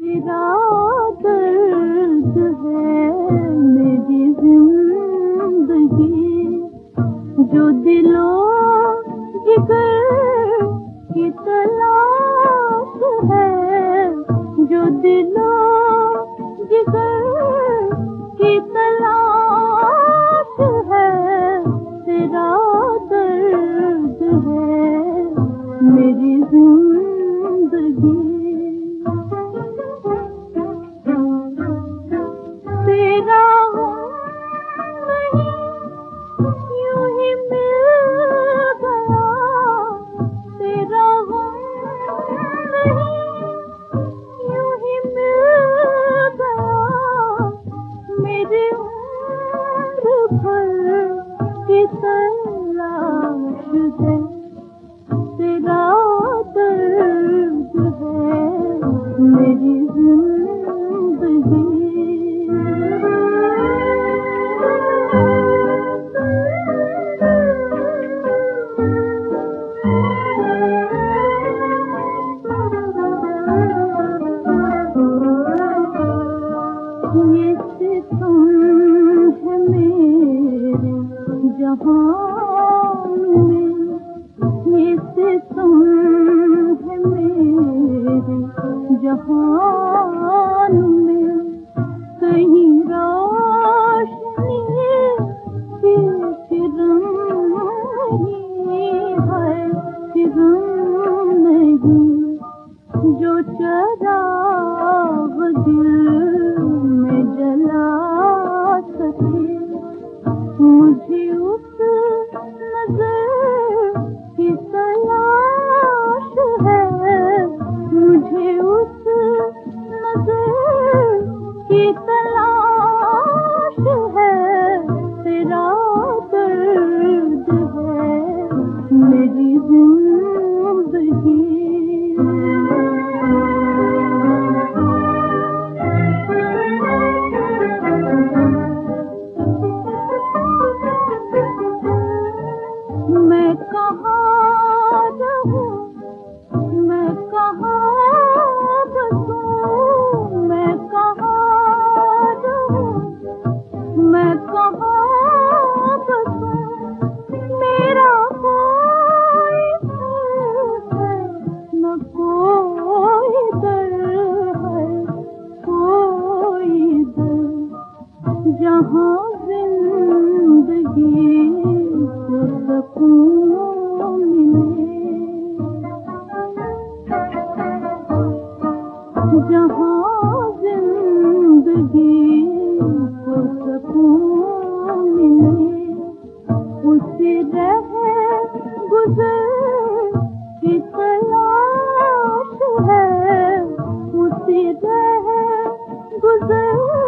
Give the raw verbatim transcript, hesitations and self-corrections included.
तेरा दर्द है मेरी जिंदगी, जो दिलो जिगर की तलाश है, जो दिलो जिगर की तलाश है, तेरा दर्द है मेरी जिंदगी। तेरा यूं ही मिल गया, तेरा यूं ही मिल गया, मेरी उम्र भर की तलाश है, तेरा दर्द है मेरी जिंदगी। ये सितम है मेरे जहान में, ये सितम है मेरे जहान में, कहीं रोशनी की किरण नहीं है, किरण नहीं, जो चराग दिल में जला सके, मुझे उस नजर की तलाश है, मुझे उस नजर की तलाश है, तेरा दर्द है मेरी जिंदगी। मैं कहाँ रहूं, मैं कहाँ बसूं, मैं कहाँ रहूं, मैं कहाँ बसूं, मेरा कोई है न कोई दर है, कोई दर जहाँ जिंदगी को सुकून मिले, जहाँ जिंदगी को सुकून मिले, उसी रह गुजर की तलाश है, उसी रह गुजर